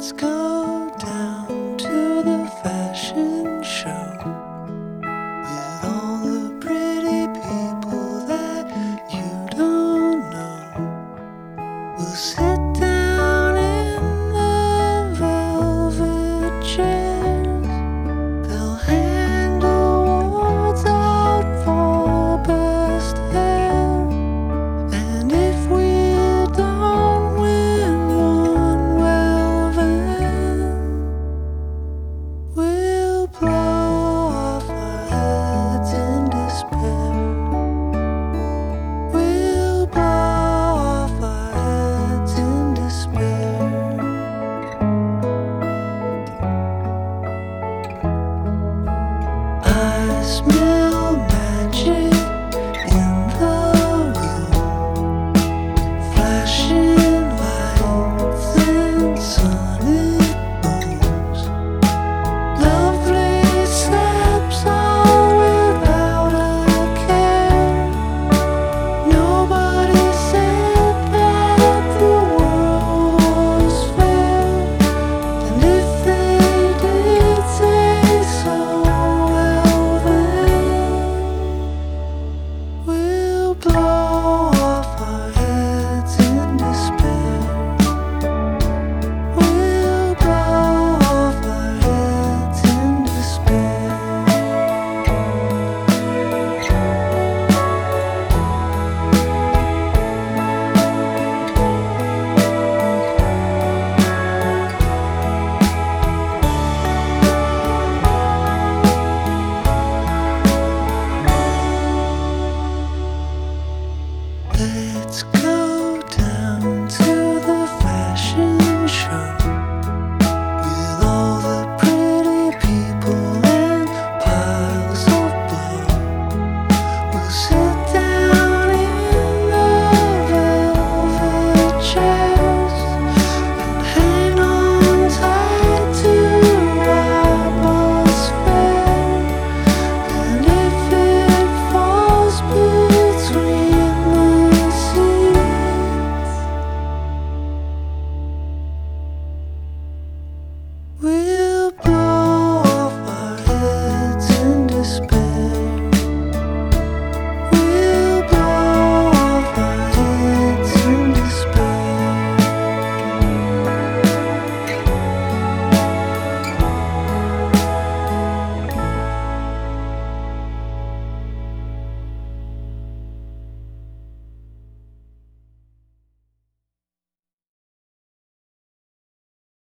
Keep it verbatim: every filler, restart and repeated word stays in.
Let's go down to the fashion show with all the pretty people that you don't know. We'll sit down in the velvet chairs. They'll hand awards out for best hair. And if we don't win one, well then we'll blow off our heads in despair. We'll blow off our heads in despair. I smell magic in the room, flashing lights and sonic booms. Lovely steps all without a care. Nobody said that the world was fair. And if they did say so, well then we'll blow off our heads in despair. We'll blow off our heads in despair. Let's go down to the fashion show with all the pretty people and piles of blow. We'll sit